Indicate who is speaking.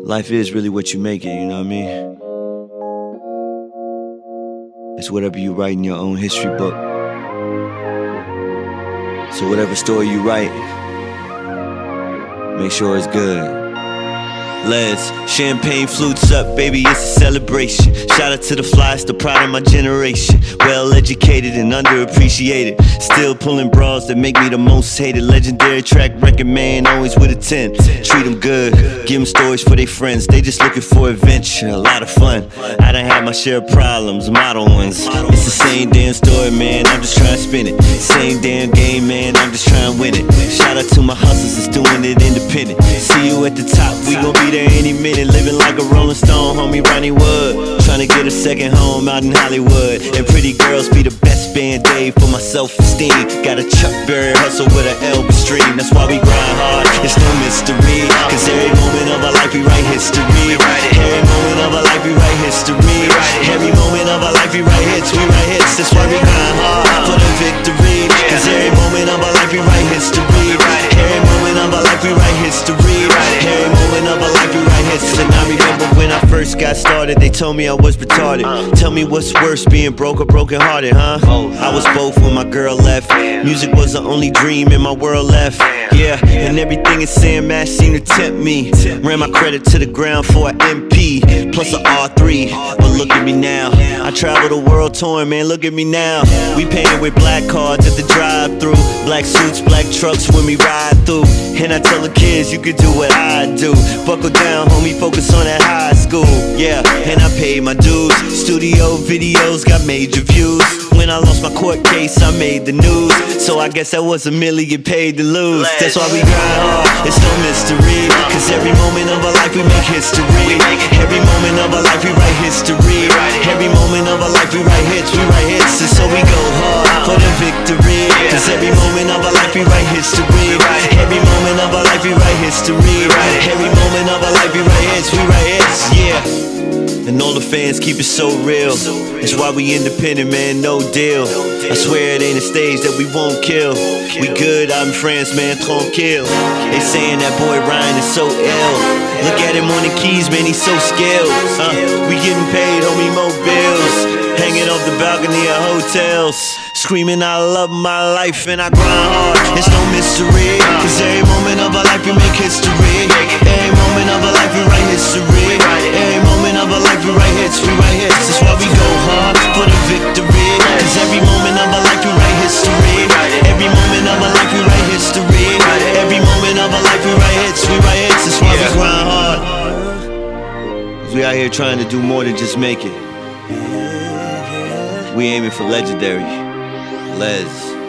Speaker 1: Life is really what you make it, you know what I mean? It's whatever you write in your own history book. So whatever story you write, make sure it's good. Les, champagne flutes up, baby, it's a celebration. Shout out to the flies, the pride of my generation. Well educated and underappreciated. Still pulling bras that make me the most hated. Legendary track record man, always with a 10. Treat them good, give them stories for their friends. They just looking for adventure, a lot of fun. I done had my share of problems, model ones. It's the same damn story, man, I'm just trying to spin it. Same damn game, man, I'm just trying to win it. Shout out to my hustlers that's doing it independent. See you at the top, we gon' be there any minute. Living like a rolling stone, homie Ronnie Wood. Trying to get a second home out in Hollywood. And pretty girls be the best band-aid for my self-esteem. Got a Chuck Berry hustle with an Elvis stream. That's why we grind hard, it's no mystery. Cause every moment of our life we write history. Every moment of our life we write history. Every moment of our life we write hits, we write hits. That's why we grind hard for the victory. Cause every moment of our life we write history. Every moment of our life we write history. Every moment of our life we write hits. And I remember when I first got started, they told me I was retarded. Tell me what's worse, being broke or broken hearted, huh? I was both when my girl left. Music was the only dream in my world left. Yeah, and everything in Sam Mash seemed to tempt me. Ran my credit to the ground for an MP, plus an R3. But look at me now, I travel the world touring, man, look at me now. We painted with black cards at the drive-thru. Black suits, black trucks when we ride through. And I tell the kids, you could do what I do. Buckle down, homie, focus on that high school. Yeah, and I paid my dues. Studio videos got major views. When I lost my court case, I made the news. So I guess that was $1 million paid to lose. That's why we grind hard, it's no mystery. Cause every moment of our life we make history. Every moment of our life we write history. Every moment of our life we write hits, we write hits. And so we go hard for the victory. Cause every moment of our life we write history. Every moment of our life we write history. Every moment of our life we write hits, we write hits, yeah. And all the fans keep it so real. That's why we independent, man, no deal. I swear it ain't a stage that we won't kill. We good out in France, man, tranquille. They saying that boy Ryan is so ill. Look at him on the keys, man, he's so skilled. We getting paid, homie, more bills. Hanging off the balcony of hotels. Screaming, I love my life and I grind hard, it's no mystery. Cause every moment of our life we make history. Every moment of our life we write history. Every moment of our life we write hits, we write hits. That's why we go hard for the victory. Cause every moment of our life we write history. Every moment of our life we write history. Every moment of our life we write hits, we write hits. That's why we grind hard. Cause we out here trying to do more than just make it. We aiming for legendary. Les.